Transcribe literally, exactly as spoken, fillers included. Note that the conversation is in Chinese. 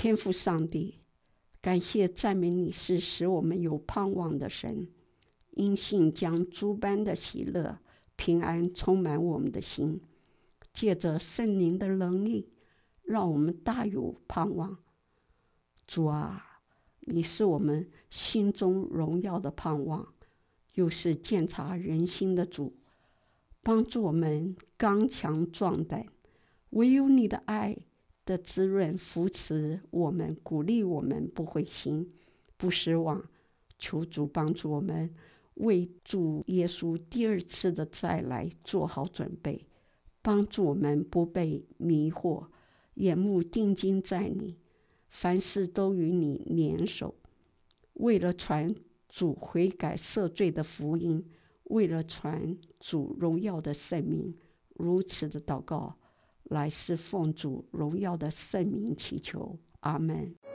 天父上帝，感谢赞美你是使我们有盼望的神，因信将诸般的喜乐平安充满我们的心，借着圣灵的能力，让我们大有盼望。主啊，你是我们心中荣耀的盼望，又是鉴察人心的主，帮助我们刚强壮胆。唯有你的爱的滋润扶持我们，鼓励我们不灰心不失望。求主帮助我们为主耶稣第二次的再来做好准备，帮助我们不被迷惑，眼目定睛在你，凡事都与你联手，为了传主悔改赦罪的福音，为了传主荣耀的圣名，如此的祷告，来是奉主荣耀的圣名祈求，阿们。